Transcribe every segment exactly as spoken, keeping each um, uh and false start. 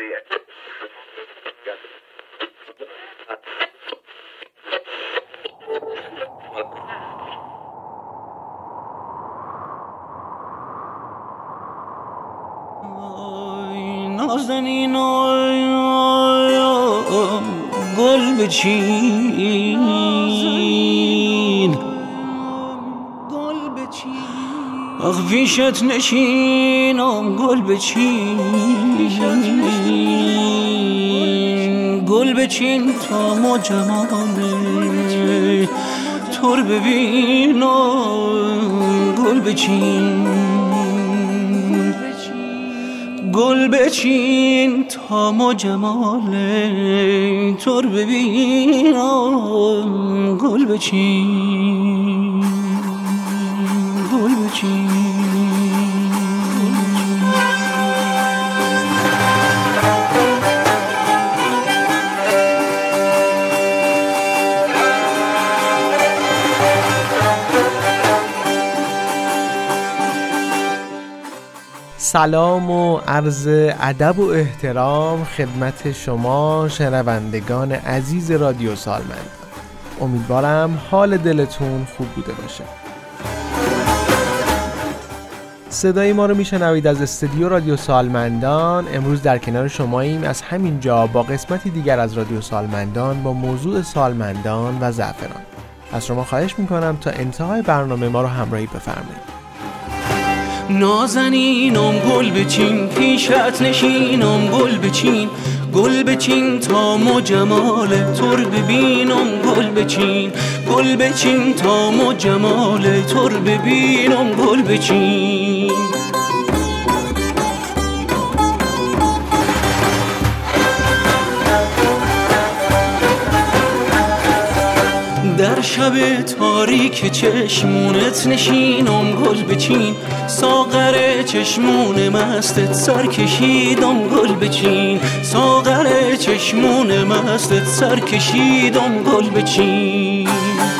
نازنین گل بچین گل بچین آخ پیشت نشینم گل بچین گل بچین تا ما جماله تور ببینم گل بچین گل بچین تا ما جمال تور ببینم گل بچین گل بچین سلام و عرض ادب و احترام خدمت شما شنوندگان عزیز رادیو سالمندان. امیدوارم حال دلتون خوب بوده باشه. صدای ما رو میشنوید از استودیو رادیو سالمندان. امروز در کنار شماییم از همین جا با قسمتی دیگر از رادیو سالمندان با موضوع سالمندان و زعفران. از شما خواهش میکنم تا انتهای برنامه ما رو همراهی بفرمایید. نازنینم گل بچین پیشت نشینم گل بچین گل بچین تا ما جمال تور ببینم گل بچین گل بچین تا ما جمال تور ببینم گل بچین در شب تاریک چشمونت نشینم گل بچین ساغر چشمون مستت سر کشیدم گل بچین ساغر چشمون مستت سر کشیدم گل بچین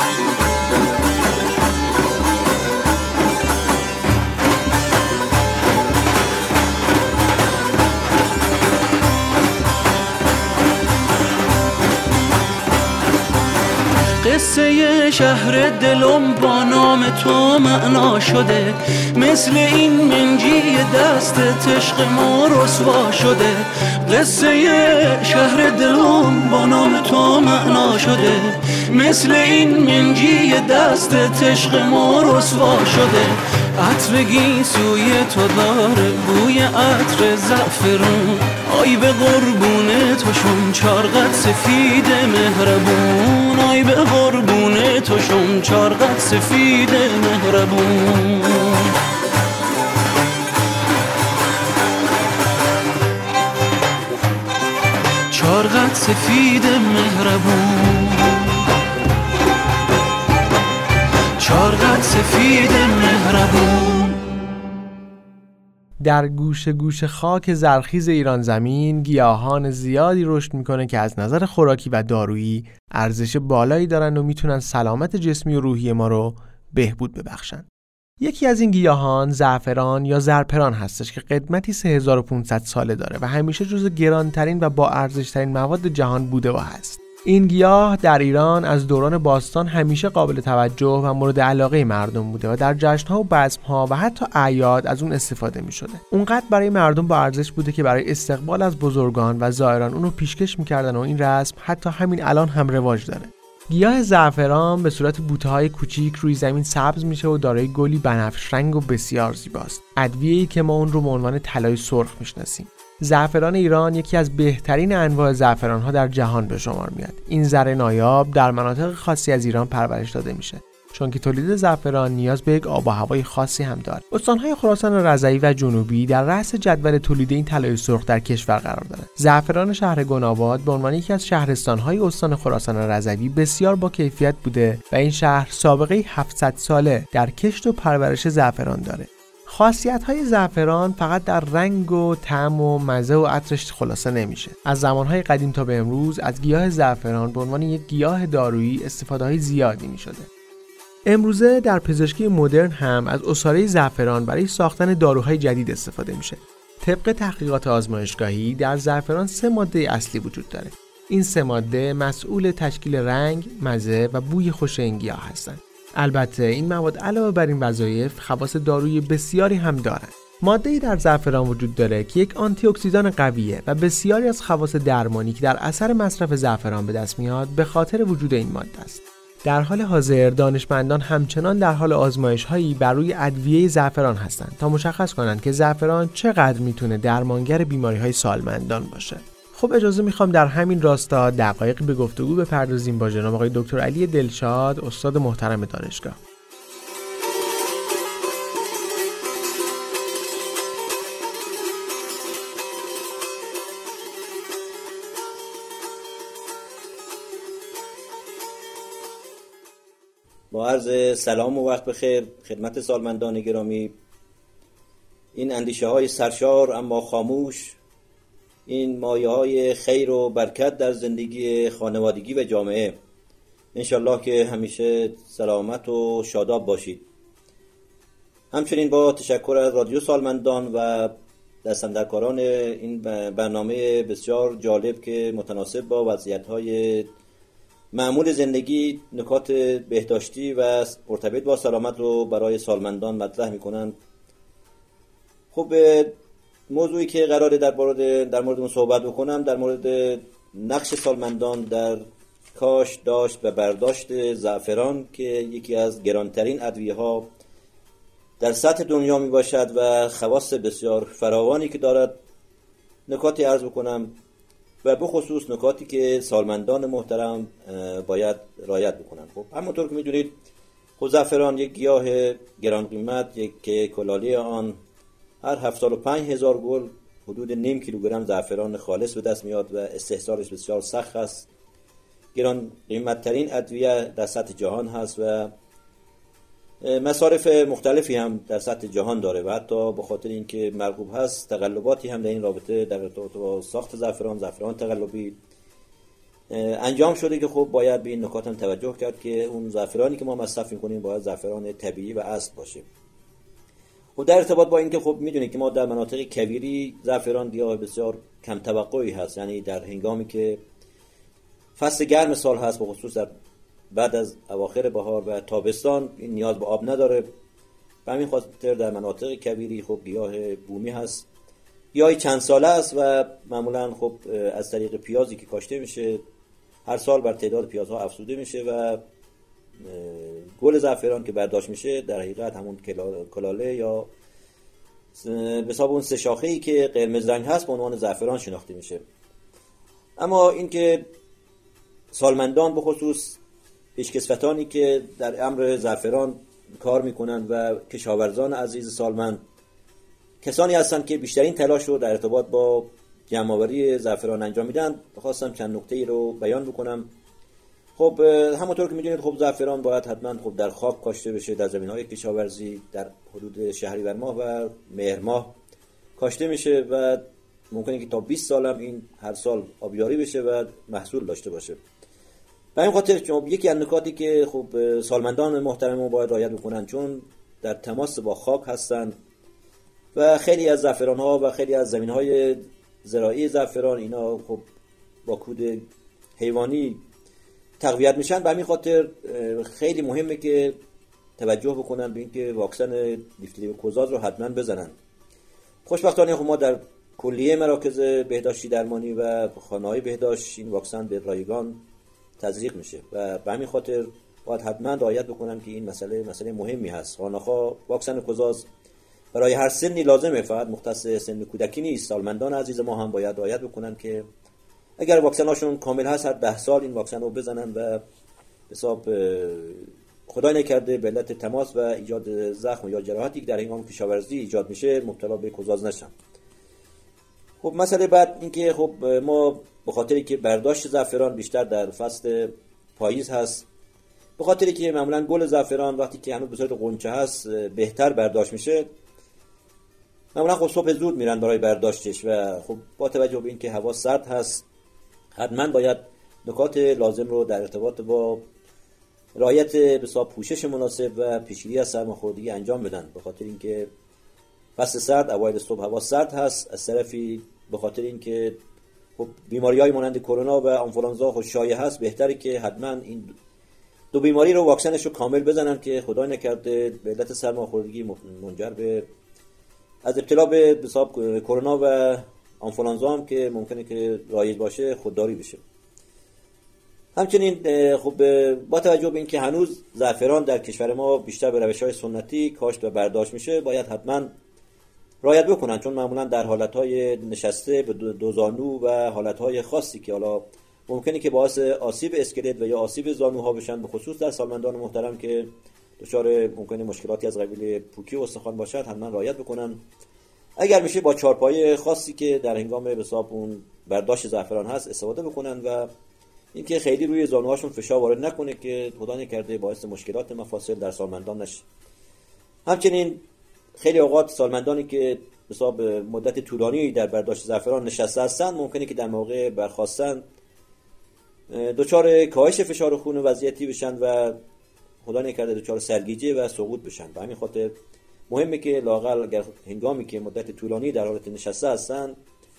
قصه شهر دلم با نام تو معنا شده مثل این منجی دست عشق ما رسوا شده قصه شهر دلم با نام تو معنا شده مثل این منجی دست عشق ما رسوا شده عطر گیسوی تو داره بوی عطر زعفرون آی به قربون تو شم چارقد سفید مهربون آی به قربون تو شم چارقد سفید مهربون چارقد سفید مهربون چارقد سفید مهربون. در گوشه گوشه خاک زرخیز ایران زمین گیاهان زیادی رشد میکنه که از نظر خوراکی و دارویی ارزش بالایی دارن و میتونن سلامت جسمی و روحی ما رو بهبود ببخشن. یکی از این گیاهان زعفران یا زرپران هستش که قدمتی سه هزار و پانصد ساله داره و همیشه جزو گرانترین و با ارزشترین مواد جهان بوده و هست. این گیاه در ایران از دوران باستان همیشه قابل توجه و مورد علاقه مردم بوده و در جشن‌ها و بزم‌ها و حتی اعیاد از اون استفاده می‌شده. اونقدر برای مردم با ارزش بوده که برای استقبال از بزرگان و زائران اونو پیشکش می‌کردن و این رسم حتی همین الان هم رواج داره. گیاه زعفران به صورت بوته‌های کوچیک روی زمین سبز میشه و دارای گلی بنفش رنگ و بسیار زیباست. ادویه‌ای که ما اون رو به عنوان طلای سرخ می‌شناسیم. زعفران ایران یکی از بهترین انواع زعفران‌ها در جهان به شمار میاد. این زر نایاب در مناطق خاصی از ایران پرورش داده میشه، چون که تولید زعفران نیاز به یک آب و هوای خاصی هم داره. استان‌های خراسان رضوی و جنوبی در رأس جدول تولید این طلای سرخ در کشور قرار دارند. زعفران شهر گناباد به عنوان یکی از شهرستان‌های استان خراسان رضوی بسیار با کیفیت بوده و این شهر سابقه هفتصد ساله در کشت و پرورش زعفران داره. خاصیت‌های زعفران فقط در رنگ و طعم و مزه و عطرش خلاصه نمیشه. از زمانهای قدیم تا به امروز از گیاه زعفران به عنوان یک گیاه دارویی استفاده‌های زیادی می‌شده. امروزه در پزشکی مدرن هم از عصاره زعفران برای ساختن داروهای جدید استفاده میشه. طبق تحقیقات آزمایشگاهی در زعفران سه ماده اصلی وجود داره. این سه ماده مسئول تشکیل رنگ، مزه و بوی خوش این گیاه هستند. البته این مواد علاوه بر این وظایف خواص دارویی بسیاری هم دارند. ماده‌ای در زعفران وجود داره که یک آنتی اکسیدان قویه و بسیاری از خواص درمانی که در اثر مصرف زعفران به دست میاد به خاطر وجود این ماده است. در حال حاضر دانشمندان همچنان در حال آزمایش‌هایی بر روی ادویه زعفران هستند تا مشخص کنند که زعفران چقدر میتونه درمانگر بیماری‌های سالمندان باشه. خب اجازه میخوام در همین راستا دقایقی به گفتگو بپردازیم با جناب آقای دکتر علی دلشاد، استاد محترم دانشگاه. با عرض سلام و وقت بخیر خدمت سالمندان گرامی. این اندیشه های سرشار اما خاموش، این مایه های خیر و برکت در زندگی خانوادگی و جامعه، انشالله که همیشه سلامت و شاداب باشید. همچنین با تشکر از رادیو سالمندان و دستاندرکاران این برنامه بسیار جالب که متناسب با وضعیت‌های معمول زندگی نکات بهداشتی و مرتبط با سلامت رو برای سالمندان مطرح می‌کنند. خب موضوعی که قراره در مورد در مورد اون صحبت بکنم در مورد نقش سالمندان در کاشت، داشت و برداشت زعفران که یکی از گرانترین ادویه‌ها در سطح دنیا می باشد و خواص بسیار فراوانی که دارد نکاتی عرض بکنم و به خصوص نکاتی که سالمندان محترم باید رعایت بکنن. خب همونطور که می‌دونید خب زعفران یک گیاه گران قیمت یک که کلاله آن هر هفتاد و پنج هزار گل حدود نیم کیلوگرم زعفران خالص به دست میاد و استحصالش بسیار سخت است. گران قیمت ترین ادویه در سطح جهان هست و مصارف مختلفی هم در سطح جهان داره و حتی به خاطر اینکه مرغوب هست تقلباتی هم در این رابطه در ارتباط با ساخت زعفران زعفران تقلبی انجام شده که خب باید به این نکات هم توجه کرد که اون زعفرانی که ما مصرف می‌کنیم باید زعفران طبیعی و اصل باشه. و در ارتباط با اینکه خب میدونید که ما در مناطق کویری زعفران گیاه بسیار کم توقعی هست، یعنی در هنگامی که فصل گرم سال هست به خصوص در بعد از اواخر بهار و تابستان این نیاز به آب نداره. به همین خاطر در مناطق کویری خب گیاه بومی هست، گیاهی چند ساله است و معمولا خب از طریق پیازی که کاشته میشه هر سال بر تعداد پیازها افزوده میشه و گل زعفران که برداشت میشه در حقیقت همون کلاله یا به حساب اون سه شاخه‌ای که قرمز رنگ هست به عنوان زعفران شناخته میشه. اما اینکه سالمندان به خصوص پیشکسوتانی که در امر زعفران کار میکنن و کشاورزان عزیز سالمند کسانی هستند که بیشترین تلاش رو در ارتباط با جمع‌آوری زعفران انجام میدن، خواستم چند نکته ای رو بیان بکنم. خب همونطور که میدونید خب زعفران باید حتما خب در خاک کاشته بشه، در زمین‌های کشاورزی در حدود شهریور ماه و مهر ماه کاشته میشه و ممکنه که تا بیست سال هم این هر سال آبیاری بشه و محصول داشته باشه. به این خاطر یکی از نکاتی که خب سالمندان محترم باید رعایت بکنن چون در تماس با خاک هستن و خیلی از زعفران‌ها و خیلی از زمین‌های زراعی زعفران اینا خب با کود حیوانی تقویت میشن. به همین خاطر خیلی مهمه که توجه بکنن به اینکه واکسن دیفتری کوزاد رو حتما بزنن. خوشبختانه خب ما در کلیه مراکز بهداشتی درمانی و خانه‌های بهداشت این واکسن به رایگان تزریق میشه و به همین خاطر باید حتما رعایت بکنن که این مسئله مسئله مهمی هست. خانه‌ها واکسن کوزاد برای هر سنی لازمه، فقط مختص سن کودکی نیست. سالمندان عزیز ما هم باید رعایت بکنن که اگر واکسناشون کامل هست هر ده سال این واکسن رو بزنن و حساب خدای نکرده به علت تماس و ایجاد زخم یا جراحتی که در هنگام کشاورزی ایجاد میشه مبتلا به کوزاز نشن. خب مسئله بعد این که خب ما به خاطری که برداشت زعفران بیشتر در فصل پاییز هست، به خاطری که معمولا گل زعفران وقتی که هنوز به صورت غنچه هست بهتر برداشت میشه، معمولا خب صبح زود میرن برای برداشتش و خب با توجه به اینکه هوا سرد هست حتما باید نکات لازم رو در ارتباط با رعایت به حساب پوشش مناسب و پیشگیری از سرماخوردگی انجام بدن، به خاطر اینکه فصل سرد، اوایل صبح هوا سرد هست، از طرفی به خاطر اینکه خب بیماری‌های مانند کرونا و آنفولانزا خود شایع هست، بهتره که حتما این دو بیماری رو واکسنش رو کامل بزنن که خدا نکرده به علت سرماخوردگی منجر به از ابتلا به حساب کرونا و آنفولانزا هم که ممکنه که رایج باشه خودداری بشه. همچنین خب با توجه به اینکه هنوز زعفران در کشور ما بیشتر به روش‌های سنتی کاشت و برداشت میشه، باید حتما رعایت بکنن، چون معمولا در حالتهای نشسته به دو زانو و حالتهای خاصی که حالا ممکنه که باعث آسیب اسکلت و یا آسیب زانوها بشن، به خصوص در سالمندان محترم که دچار ممکنه مشکلاتی از قبیل پوکی و استخوان باشد، حتما رعایت بکنن. اگر میشه با چارپایه خاصی که در هنگام به حساب اون برداشت زعفران هست استفاده بکنن و اینکه خیلی روی زانوهاشون فشار وارد نکنه که خدا نکرده باعث مشکلات مفاصل در سالمندان نشه. همچنین خیلی اوقات سالمندانی که به حساب مدت طولانی در برداشت زعفران نشسته هستند، ممکنه که در موقع برخاستن دچار کاهش فشار خون و وضعیتی بشن و خدا نکرده دچار سرگیجه و سقوط بشن. به همین خاطر مهمه که لااقل اگر هنگامی که مدت طولانی در حالت نشسته هستن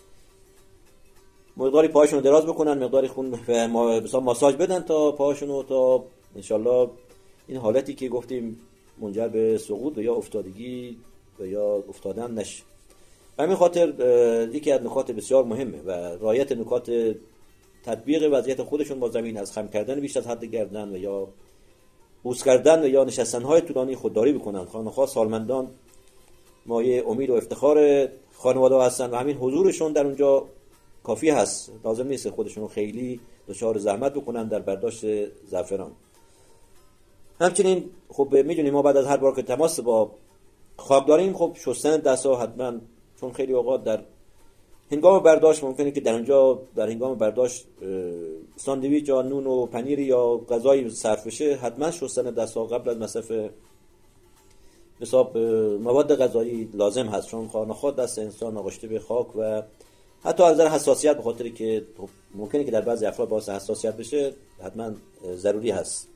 مقداری پاهاشون رو دراز بکنن، مقداری خون و ماساژ بدن تا پاهاشون رو تا انشالله این حالتی که گفتیم منجر به سقوط و یا افتادگی و یا افتادن نشه. به همین خاطر یکی از نکات بسیار مهمه و رعایت نکات تطبیق وضعیت خودشون با زمین، از خم کردن بیش از حد گردن و یا بوس کردن و یا نشستن‌های طولانی خودداری بکنن. خانخواه سالمندان مایه امید و افتخار خانواده هستن و همین حضورشون در اونجا کافی هست، لازم نیست خودشون خیلی دچار زحمت بکنن در برداشت زعفران. همچنین خب میدونیم ما بعد از هر بار که تماس با خاک داریم، خب شستن دست‌ها حتما، چون خیلی اوقات در هنگام برداشت ممکنه که در اونجا در هنگام برداشت ساندویچ یا نون و پنیر یا غذایی صرف بشه، حتما شستن دست‌ها قبل از مصرف حساب مواد غذایی لازم هست، چون خانخواه دست انسان آغشته به خاک و حتی از نظر حساسیت به خاطری که ممکنه که در بعضی افراد باعث حساسیت بشه حتما ضروری هست.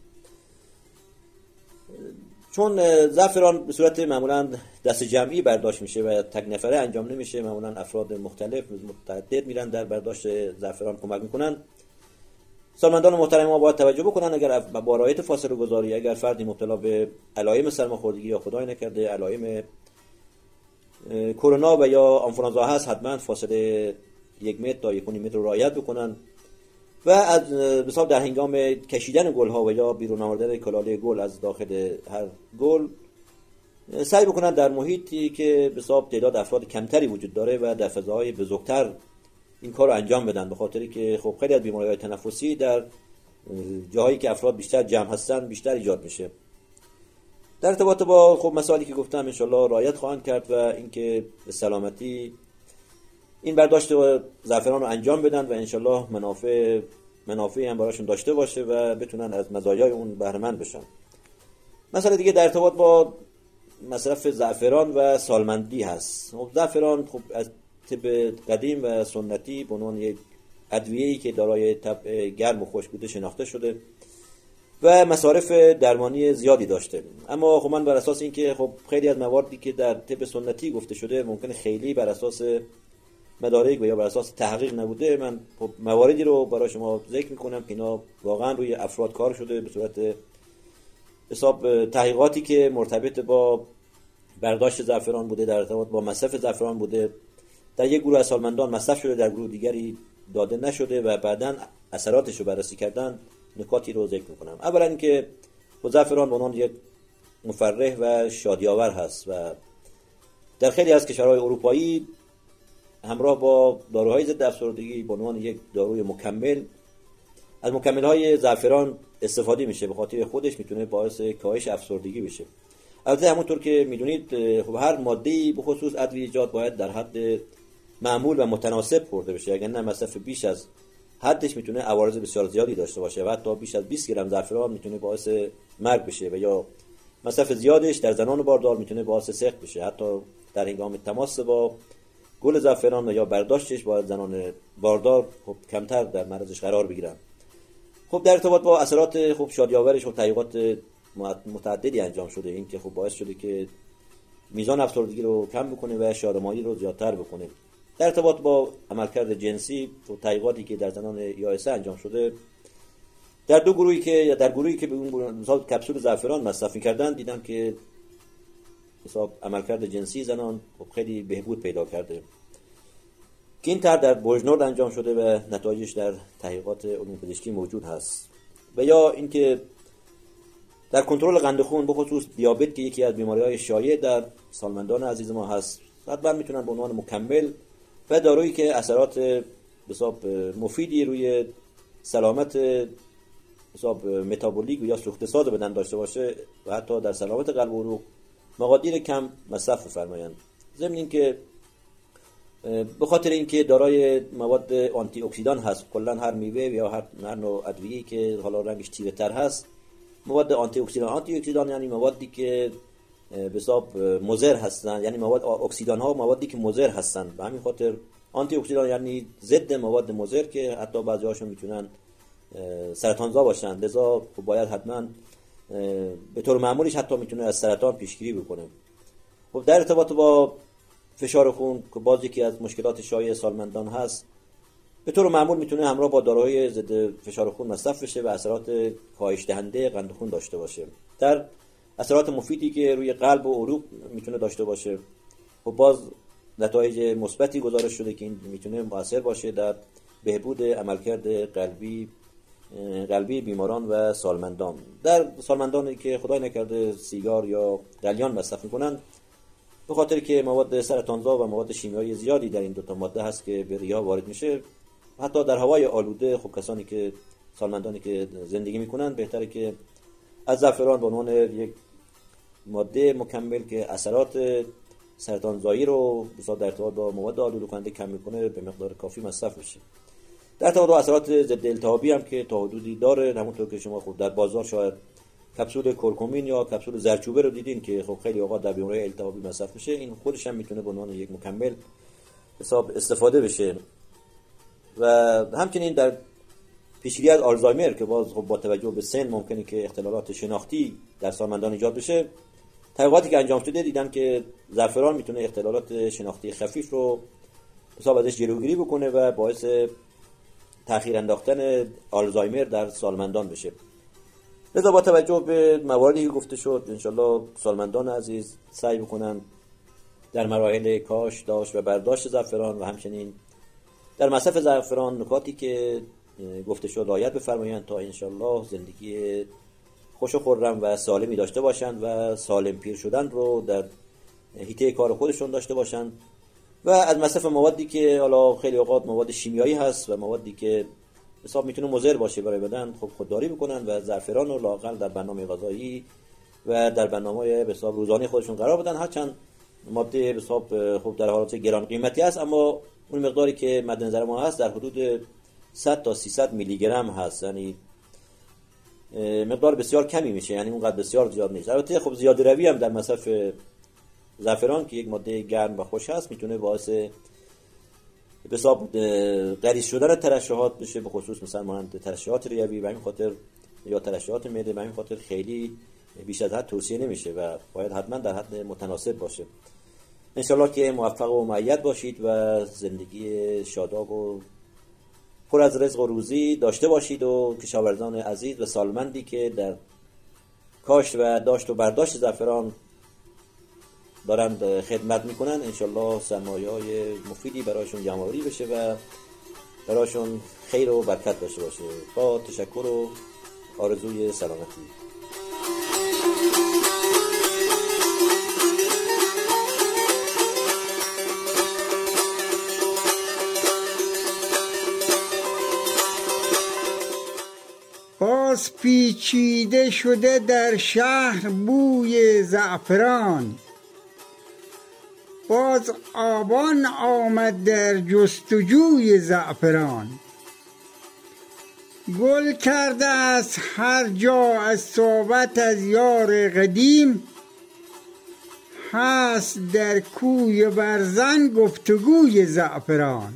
چون زعفران به صورت معمولا دست جمعی برداشت میشه و تک نفره انجام نمیشه، معمولا افراد مختلف متعدد میرن در برداشت زعفران کمک میکنن. سالمندان محترم ما باید توجه بکنن اگر با رعایت فاصله گذاری، اگر فردی مبتلا به علائم سرماخوردگی یا خدای نکرده علائم کرونا و یا آنفولانزا هست، حتما فاصله یک متر تا یک و نیم متر رو رعایت بکنن و از مثلا در هنگام کشیدن گل ها و یا بیرون آوردن کلاله گل از داخل هر گل سعی بکنن در محیطی که به حساب تعداد افراد کمتری وجود داره و در فضاهای بزرگتر این کار رو انجام بدن، به خاطری که خب خیلی از بیماری‌های تنفسی در جاهایی که افراد بیشتر جمع هستن بیشتر ایجاد میشه. در ارتباط با خب مسائلی که گفتم انشالله رعایت خواهند کرد و اینکه به سلامتی این برداشت زعفران رو انجام بدن و انشالله منافع منافعی هم براشون داشته باشه و بتونن از مزایای اون بهره مند بشن. مسئله دیگه در ارتباط با مصرف زعفران و سالمندی هست. خب زعفران خب از طب قدیم و سنتی به عنوان یک ادویه‌ای که دارای طبع گرم و خشک بوده شناخته شده و مصارف درمانی زیادی داشته. اما خب من بر اساس اینکه خب خیلی از مواردی که در طب سنتی گفته شده ممکنه خیلی بر اساس مدارک و یا بر اساس تحقیق نبوده، من خب مواردی رو برای شما ذکر میکنم که اینا واقعا روی افراد کار شده به صورت حساب تحقیقاتی که مرتبط با برداشت زعفران بوده، در ارتباط با مصرف زعفران بوده، در یک گروه از سالمندان مصرف شده، در گروه دیگری داده نشده و بعداً اثراتش رو بررسی کردن. نکاتی رو ذکر میکنم. اولا اینکه زعفران به عنوان یک مفرح و شادی‌آور هست و در خیلی از کشورهای اروپایی همراه با داروهای ضد افسردگی به عنوان یک داروی مکمل از مکمل‌های زعفران استفاده میشه، به خاطر خودش میتونه باعث کاهش افسردگی بشه. البته همونطور که میدونید خب هر ماده‌ای به خصوص ادویه‌جات باید در حد معمول و متناسب خورده بشه، اگر نه مصرف بیش از حدش میتونه عوارض بسیار زیادی داشته باشه و حتی بیش از بیست گرم زعفران میتونه باعث مرگ بشه و یا مصرف زیادش در زنان باردار میتونه باعث سقط بشه. حتی در هنگام تماس با گل زعفران و یا برداشتش با زنان باردار خب کمتر در معرضش قرار بگیرن. خب در ارتباط با اثرات خب شادی‌آورش و تحقیقات متعددی انجام شده، این که خب باعث شده که میزان افسردگی رو کم بکنه و شادمانی رو زیادتر بکنه. در ارتباط با عملکرد جنسی و تحقیقاتی که در زنان یائسه انجام شده، در دو گروهی که در گروهی که به اون مثلا کپسول زعفران مصرف می‌کردن دیدن که مثلا عملکرد جنسی زنان خیلی بهبود پیدا کرده که این طرح در بوژنورد انجام شده و نتایجش در تحقیقات علوم پزشکی موجود هست. و یا اینکه در کنترل قند خون به خصوص دیابت که یکی از بیماری‌های شایع در سالمندان عزیز ما هست، حتما میتونن به عنوان مکمل و دارویی که اثرات حساب مفیدی روی سلامت حساب متابولیک یا سوخته‌ساز بدن داشته باشه و حتی در سلامت قلب و عروق مقادیر کم مصرف بفرمایند. ضمن اینکه به خاطر اینکه دارای مواد آنتی اکسیدان هست، کلا هر میوه یا هر هر نوع ادویه‌ای که حالا رنگش تیره‌تر هست مواد آنتی اکسیدان آنتی اکسیدان یعنی موادی که به حساب مضر هستن، یعنی مواد اکسیدان ها موادی که مضر هستن. به همین خاطر آنتی اکسیدان یعنی ضد مواد مضر که حتی بعضی هاشون میتونن سرطانزا باشن، لذا باید حتما به طور معمولیش حتی میتونه از سرطان پیشگیری بکنه. خب در ارتباط با فشار خون که باز یکی از مشکلات شایع سالمندان هست، به طور معمول میتونه همراه با داروهای ضد فشار خون مصرف بشه و اثرات کاهش دهنده قند خون داشته باشه. در اثرات مفیدی که روی قلب و عروق میتونه داشته باشه، خب باز نتایج مثبتی گزارش شده که این میتونه مؤثر باشه در بهبود عملکرد قلبی قلبی بیماران و سالمندان. در سالمندانی که خدای نکرده سیگار یا قلیان مصرف میکنن، به خاطر که مواد سرطانزا و مواد شیمیایی زیادی در این دو تا ماده هست که به ریه وارد میشه، حتی در هوای آلوده، خب کسانی که سالمندانی که زندگی میکنن بهتره که از زعفران به عنوان یک ماده مکمل که اثرات سرطانزایی رو بسیار در ارتباط با مواد آلوده کننده کم میکنه به مقدار کافی مصرف بشه. در ارتباط با اثرات ضد التهابی هم که تا حدودی داره، همونطور که شما خود در بازار شاید کپسول کرکومین یا کپسول زردچوبه رو دیدین که خب خیلی اوقات در بیماری التهابی مصرف میشه، این خودش هم میتونه به عنوان یک مکمل حساب استفاده بشه. و همچنین در پیشگیری از آلزایمر که باز خب با توجه به سن ممکنه که اختلالات شناختی در سالمندان ایجاد بشه، تحقیقاتی که انجام شده دیدن که زعفران میتونه اختلالات شناختی خفیف رو حساب ازش جلوگیری بکنه و باعث تأخیر انداختن آلزایمر در سالمندان بشه. لذا با توجه به مواردی که گفته شد، انشالله سالمندان عزیز سعی بکنن در مراحل کاش، داشت و برداشت زعفران و همچنین در مصرف زعفران نکاتی که گفته شد رعایت بفرمایند تا انشالله زندگی خوش و خرم و سالمی داشته باشند و سالم پیر شدن رو در حیطه کار خودشون داشته باشند و از مصرف موادی که حالا خیلی اوقات مواد شیمیایی هست و موادی که حساب میتونه مضر باشه برای بدن، خب خودداری بکنن و زعفران رو لااقل در برنامه غذایی و در برنامه به حساب روزانه خودشون قرار بدن. هرچند ماده به حساب خب در حالت گران قیمتی است، اما اون مقداری که مد نظر ما هست در حدود صد تا سیصد میلی گرم هست، یعنی مقدار بسیار کمی میشه، یعنی اونقدر بسیار زیاد نیست. البته خب زیاده روی هم در مصرف زعفران که یک ماده گرم و خوش هست میتونه باعث به حساب غلیظ شدن ترشحات بشه، به خصوص مثلا مانند ترشحات ریوی و همین خاطر یا ترشحات معده، و همین خاطر خیلی بیش از حد توصیه نمیشه و باید حتما در حد متناسب باشه. انشالله که موفق و مؤید باشید و زندگی شاداب و پر از رزق و روزی داشته باشید و کشاورزان عزیز و سالمندی که در کاشت و داشت و برداشت زعفران دارند خدمت میکنن، انشالله سرمایه‌های مفیدی برایشون جمع‌آوری بشه و برایشون خیر و برکت داشته باشه. با تشکر و آرزوی سلامتی. باز پیچیده شده در شهر بوی زعفران، باز آبان آمد در جستجوی زعفران. گل کرده از هر جا از صحبت از یار قدیم، هست در کوی برزن گفتگوی زعفران.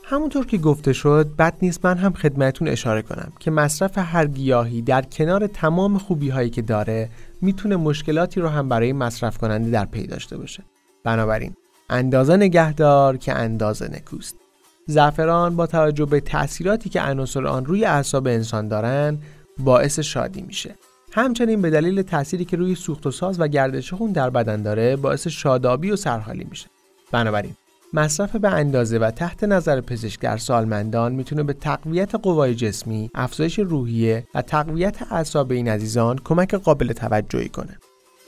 همونطور که گفته شد، بد نیست من هم خدمتتون اشاره کنم که مصرف هر گیاهی در کنار تمام خوبی‌هایی که داره میتونه مشکلاتی رو هم برای مصرف کننده در پی داشته باشه. بنابراین اندازه نگهدار که اندازه نکوست. زعفران با توجه به تأثیراتی که عناصر آن روی اعصاب انسان دارن باعث شادی میشه. همچنین به دلیل تأثیری که روی سوخت و ساز و گردش خون در بدن داره باعث شادابی و سرحالی میشه. بنابراین مصرف به اندازه و تحت نظر پزشک در سالمندان میتونه به تقویت قوای جسمی، افزایش روحیه و تقویت اعصاب این عزیزان کمک قابل توجهی کنه.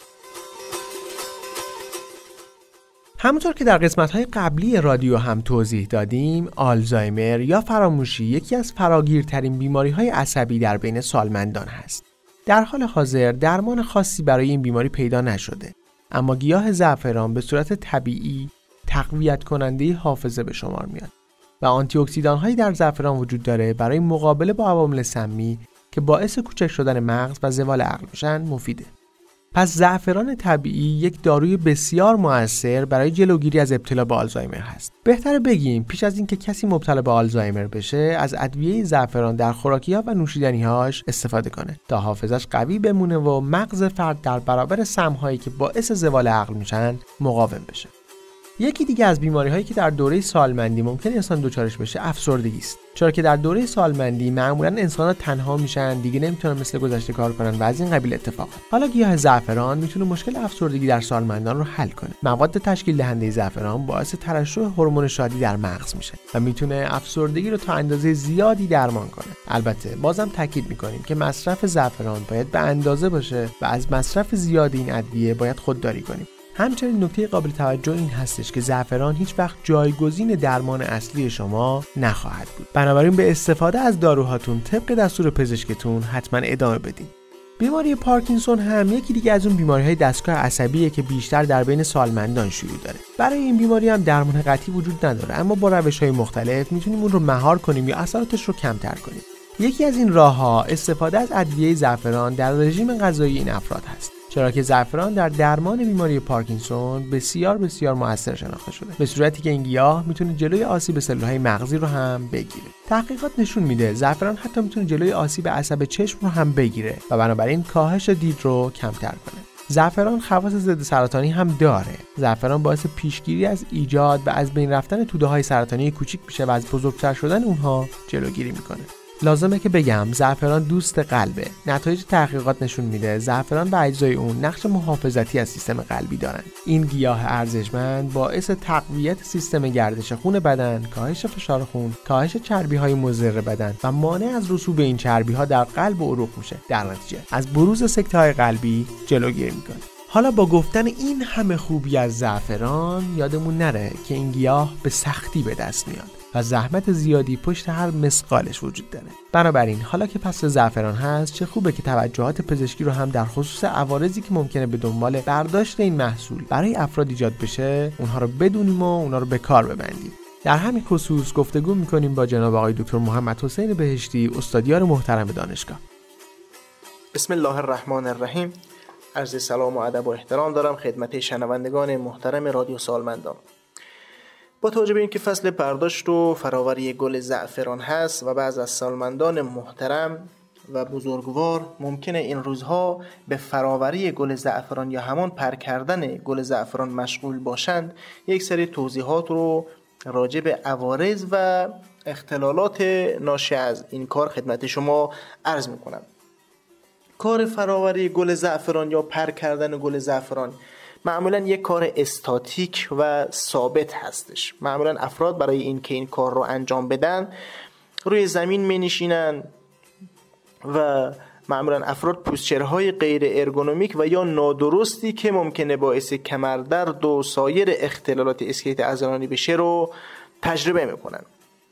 همونطور که در قسمت‌های قبلی رادیو هم توضیح دادیم، آلزایمر یا فراموشی یکی از فراگیرترین بیماری‌های عصبی در بین سالمندان هست. در حال حاضر درمان خاصی برای این بیماری پیدا نشده، اما گیاه زعفران به صورت طبیعی تقویت کننده حافظه به شمار میاد و آنتی اکسیدان‌هایی در زعفران وجود داره برای مقابله با عوامل سمی که باعث کوچک شدن مغز و زوال عقل میشن مفیده. پس زعفران طبیعی یک داروی بسیار مؤثر برای جلوگیری از ابتلا به آلزایمر هست. بهتره بگیم پیش از اینکه کسی مبتلا به آلزایمر بشه از ادویه زعفران در خوراکی‌ها و نوشیدنی‌هاش استفاده کنه تا حافظش قوی بمونه و مغز فرد در برابر سم‌هایی که باعث زوال عقل میشن مقاوم بشه. یکی دیگه از بیماری‌هایی که در دوره سالمندی ممکن انسان دچارش بشه افسردگی است. چرا که در دوره سالمندی معمولاً انسان‌ها تنها میشن، دیگه نمیتونن مثل گذشته کار کنن و از این قبیل اتفاقات. حالا گیاه زعفران میتونه مشکل افسردگی در سالمندان رو حل کنه. مواد تشکیل دهنده زعفران باعث ترشح هورمون شادی در مغز میشه و میتونه افسردگی رو تا اندازه زیادی درمان کنه. البته بازم تاکید میکنیم که مصرف زعفران باید به اندازه باشه و از مصرف زیاد این ادویه باید خودداری کنیم. همچنین نکته قابل توجه این هستش که زعفران هیچ وقت جایگزین درمان اصلی شما نخواهد بود. بنابراین به استفاده از داروهاتون طبق دستور پزشکتون حتما ادامه بدین. بیماری پارکینسون هم یکی دیگه از اون بیماری‌های دستگاه عصبیه که بیشتر در بین سالمندان شیوع داره. برای این بیماری هم درمان قطعی وجود نداره، اما با روش‌های مختلف میتونیم اون رو مهار کنیم یا اثراتش رو کمتر کنیم. یکی از این راه‌ها استفاده از ادویه زعفران در رژیم غذایی این افراد هست. چرا که زعفران در درمان بیماری پارکینسون بسیار بسیار مؤثر شناخته شده، به صورتی که این گیاه میتونه جلوی آسیب سلول‌های مغزی رو هم بگیره. تحقیقات نشون میده زعفران حتی میتونه جلوی آسیب عصب چشم رو هم بگیره و بنابراین کاهش دید رو کمتر کنه. زعفران خواص ضد سرطانی هم داره. زعفران باعث پیشگیری از ایجاد و از بین رفتن توده‌های سرطانی کوچیک میشه و از بزرگتر شدن اونها جلوگیری میکنه. لازمه که بگم زعفران دوست قلبه. نتایج تحقیقات نشون میده زعفران و اجزای اون نقش محافظتی از سیستم قلبی دارن. این گیاه ارزشمند باعث تقویت سیستم گردش خون بدن، کاهش فشار خون، کاهش چربی‌های مضر بدن و مانع از رسوب این چربی‌ها در قلب و عروق میشه. در نتیجه از بروز سکته‌های قلبی جلوگیری میکنه. حالا با گفتن این همه خوبی از زعفران یادمون نره که این گیاه به سختی به دست میاد و زحمت زیادی پشت هر مسقالش وجود داره. بنابراین حالا که پس زعفران هست چه خوبه که توجهات پزشکی رو هم در خصوص عوارضی که ممکنه به دنبال برداشت این محصول برای افراد ایجاد بشه اونها رو بدونیم و اونها رو به کار ببندیم. در همین خصوص گفتگو میکنیم با جناب آقای دکتر محمد حسین بهشتی، استادیار محترم دانشگاه. بسم الله الرحمن الرحیم. عرض سلام و ادب و احترام دارم خدمت شنوندگان محترم رادیو سالمندان. با توجه به اینکه فصل برداشت و فراوری گل زعفران هست و بعض از سالمندان محترم و بزرگوار ممکنه این روزها به فراوری گل زعفران یا همان پر کردن گل زعفران مشغول باشند، یک سری توضیحات رو راجع به عوارض و اختلالات ناشی از این کار خدمت شما عرض میکنم. کار فراوری گل زعفران یا پر کردن گل زعفران معمولا یک کار استاتیک و ثابت هستش. معمولا افراد برای این که این کار رو انجام بدن روی زمین می نشینن و معمولا افراد پوزچرهای غیر ارگونومیک و یا نادرستی که ممکنه باعث کمردرد و سایر اختلالات اسکلت عضلانی بشه رو تجربه میکنن.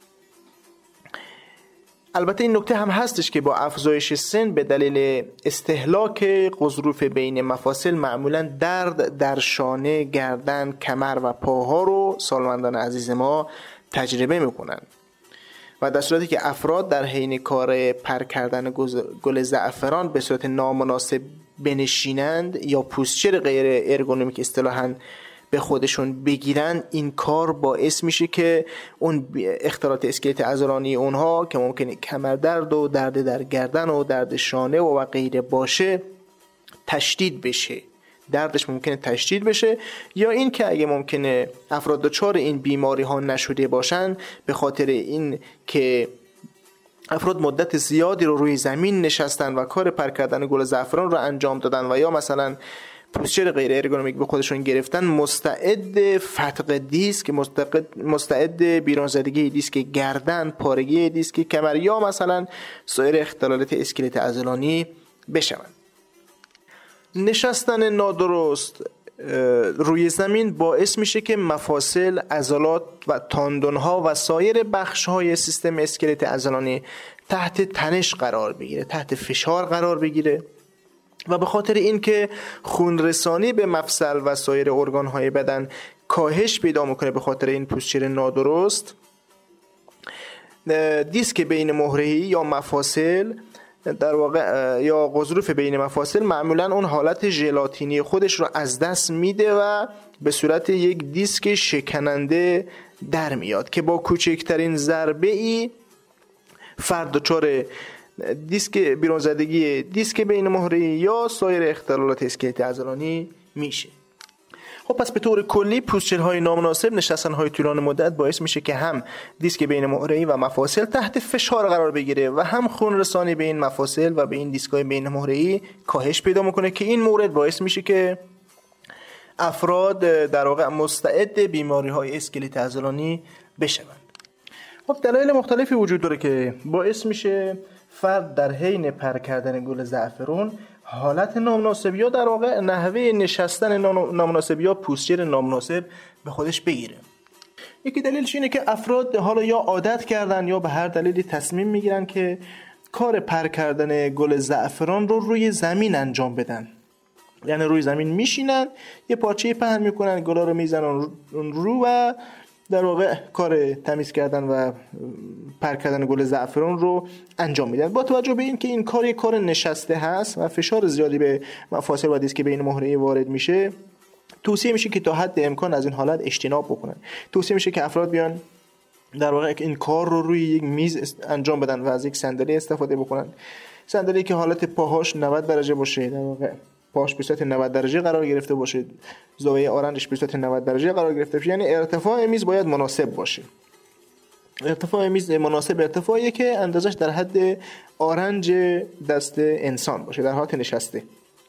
البته این نکته هم هستش که با افزایش سن به دلیل استهلاک غضروف بین مفاصل معمولا درد در شانه، گردن، کمر و پاها رو سالمندان عزیز ما تجربه میکنن و در صورتی که افراد در حین کار پر کردن گل زعفران به صورت نامناسب بنشینند یا پوزچر غیر ارگونومیک اصطلاحاً به خودشون بگیرن، این کار باعث میشه که اون اختلالات اسکلت عضلانی اونها که ممکنه کمردرد و درد در گردن و درد شانه و غیره باشه تشدید بشه، دردش ممکنه تشدید بشه. یا این که اگه ممکنه افراد دچار این بیماری ها نشده باشن به خاطر این که افراد مدت زیادی رو روی زمین نشستن و کار پر کردن گل زعفران رو انجام دادن و یا مثلا پوزیشن غیر ارگونومیک به خودشون گرفتن، مستعد فتق دیسک، مستعد بیرون زدگی دیسک گردن، پارگی دیسک کمر یا مثلا سایر اختلالات اسکلت عضلانی بشوند. نشستن نادرست روی زمین باعث میشه که مفاصل، عضلات و تاندونها و سایر بخش‌های سیستم اسکلت عضلانی تحت تنش قرار بگیره، تحت فشار قرار بگیره و به خاطر اینکه خون رسانی به مفصل و سایر ارگان‌های بدن کاهش پیدا میکنه به خاطر این پوزیشن نادرست، دیسک بین مهره‌ای یا مفاصل در واقع یا غضروف بین مفاصل معمولا اون حالت ژلاتینی خودش رو از دست میده و به صورت یک دیسک شکننده در میاد که با کوچکترین ضربه ای فرد دچار دیسک بیرون زدگی دیسک بین مهره‌ای یا سایر اختلالات اسکلت عضلانی میشه. خب پس به طور کلی پوزیشن های نامناسب، نشستن های طولانی مدت باعث میشه که هم دیسک بین مهره‌ای و مفاصل تحت فشار قرار بگیره و هم خون رسانی به این مفاصل و به این دیسک های بین مهره‌ای کاهش پیدا میکنه که این مورد باعث میشه که افراد در واقع مستعد بیماری های اسکلت عضلانی بشوند. خب دلایل مختلفی وجود داره که باعث میشه فرد در حین پر کردن گل زعفران حالت نامناسب یا در واقع نحوه نشستن نامناسب یا پوزیشن نامناسب به خودش بگیره. یکی دلیلش اینه که افراد حالا یا عادت کردن یا به هر دلیلی تصمیم میگیرن که کار پر کردن گل زعفران رو روی زمین انجام بدن، یعنی روی زمین میشینن، یه پارچه پهن میکنن، گلا رو میزنن رو و در واقع کار تمیز کردن و پر کردن گل زعفران رو انجام میدن. با توجه به این که این کار یک کار نشسته هست و فشار زیادی به مفاصل و دیسک بین مهره‌ای وارد میشه، توصیه میشه که تا حد امکان از این حالت اجتناب بکنن. توصیه میشه که افراد بیان در واقع این کار رو روی یک میز انجام بدن و از یک صندلی استفاده بکنن، صندلی که حالت پاهاش نود درجه باشه، در واقع پاش به صورت نود درجه قرار گرفته باشه، زاویه آرنجش به صورت نود درجه قرار گرفته باشه، یعنی ارتفاع میز باید مناسب باشه. ارتفاع میز مناسب ارتفاعی که اندازش در حد آرنج دست انسان باشه در حالت نشسته.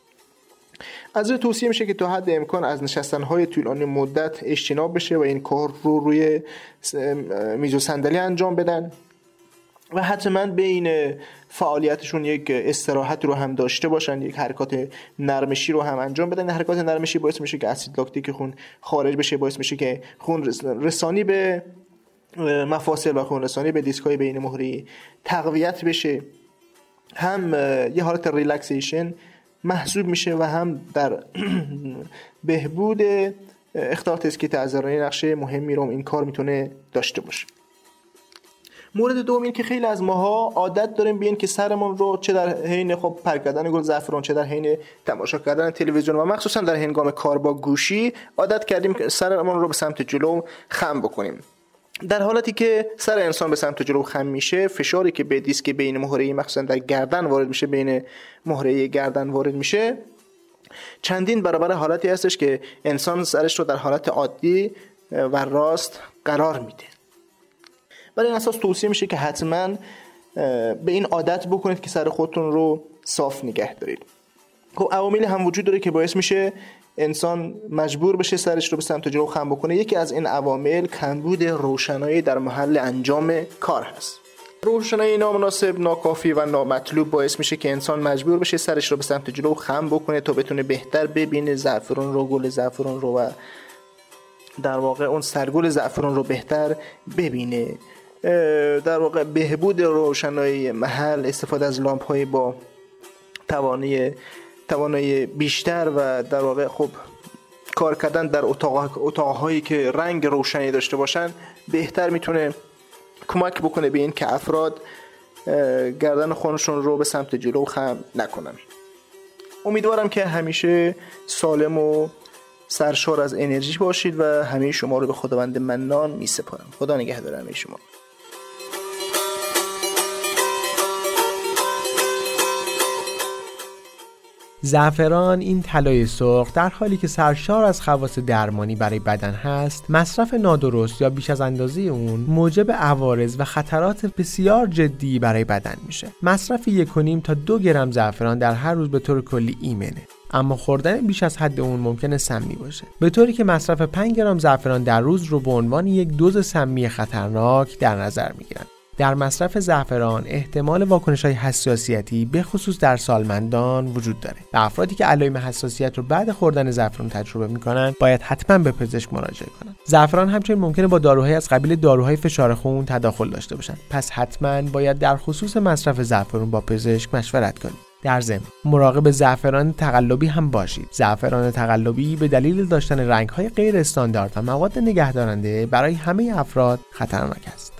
از این توصیه میشه که تا حد امکان از نشستن‌های طولانی مدت اجتناب بشه و این کار رو روی میز و صندلی انجام بدن و حتما بین فعالیتشون یک استراحت رو هم داشته باشن، یک حرکات نرمشی رو هم انجام بدن. حرکات نرمشی باعث میشه که اسید لاکتیک خون خارج بشه، باعث میشه که خون رسانی به مفاصل و خون رسانی به دیسک‌های بین مهره‌ای تقویت بشه، هم یه حالت ریلکسیشن محسوب میشه و هم در بهبود اختلالات اسکلت عضلانی نقشه مهمی رو این کار میتونه داشته باشه. مورد دوم این که خیلی از ماها عادت داریم بیان که سرمون رو چه در حین خب پر کردن گل زعفران، چه در حین تماشا کردن تلویزیون و مخصوصا در هنگام کار با گوشی عادت کردیم که سرمون رو به سمت جلو خم بکنیم. در حالتی که سر انسان به سمت جلو خم میشه، فشاری که به دیسک بین مهره‌ای مخصوصا در گردن وارد میشه، بین مهره‌ای گردن وارد میشه، چندین برابر حالتی هستش که انسان سرش رو در حالت عادی و راست قرار میده. برای این اساس توصیه میشه که حتما به این عادت بکنید که سر خودتون رو صاف نگه دارید. خب عواملی هم وجود داره که باعث میشه انسان مجبور بشه سرش رو به سمت جلو خم بکنه. یکی از این عوامل کمبود روشنایی در محل انجام کار هست. روشنایی نامناسب، ناکافی و نامطلوب باعث میشه که انسان مجبور بشه سرش رو به سمت جلو خم بکنه تا بتونه بهتر ببینه زعفران رو، گل زعفران رو و در واقع اون سرگل زعفران رو بهتر ببینه. در واقع بهبود روشنایی محل، استفاده از لامپ‌های با توانایی توانایی بیشتر و در واقع خب کار کردن در اتاق اتاق‌هایی که رنگ روشنی داشته باشن بهتر میتونه کمک بکنه به این که افراد گردن خودشون رو به سمت جلو خم نکنن. امیدوارم که همیشه سالم و سرشار از انرژی باشید و همه شما رو به خداوند منان می سپارم. خدا نگهدار همه شما. زعفران، این طلای سرخ، در حالی که سرشار از خواص درمانی برای بدن هست، مصرف نادرست یا بیش از اندازه اون موجب عوارض و خطرات بسیار جدی برای بدن میشه. مصرف یک و نیم تا دو گرم زعفران در هر روز به طور کلی ایمنه، اما خوردن بیش از حد اون ممکنه سمی باشه، به طوری که مصرف پنج گرم زعفران در روز رو به عنوان یک دوز سمی خطرناک در نظر میگیرن. در مصرف زعفران احتمال واکنش‌های حساسیتی به خصوص در سالمندان وجود داره. و افرادی که علائم حساسیت رو بعد خوردن زعفران تجربه می‌کنن باید حتما به پزشک مراجعه کنن. زعفران همچنین ممکنه با داروهای از قبیل داروهای فشار خون تداخل داشته باشن. پس حتما باید در خصوص مصرف زعفران با پزشک مشورت کنید. در ضمن مراقب زعفران تقلبی هم باشید. زعفران تقلبی به دلیل داشتن رنگ‌های غیر استاندارد و مواد نگهدارنده برای همه افراد خطرناک است.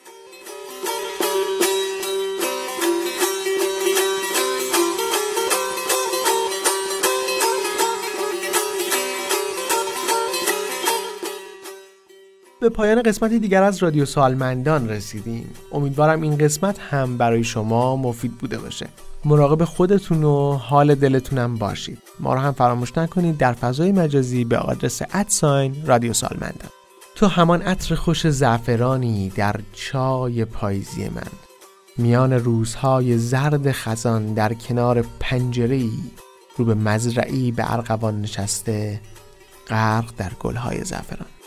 به پایان قسمتی دیگر از رادیو سالمندان رسیدیم. امیدوارم این قسمت هم برای شما مفید بوده باشه. مراقب خودتون و حال دلتونم باشید. ما رو هم فراموش نکنید در فضای مجازی به آدرس ادساین رادیو سالمندان. تو همان عطر خوش زعفرانی در چای پاییزی من، میان روزهای زرد خزان در کنار پنجره‌ای، رو به مزرعی به ارغوان نشسته، غرق در گلهای زعفران.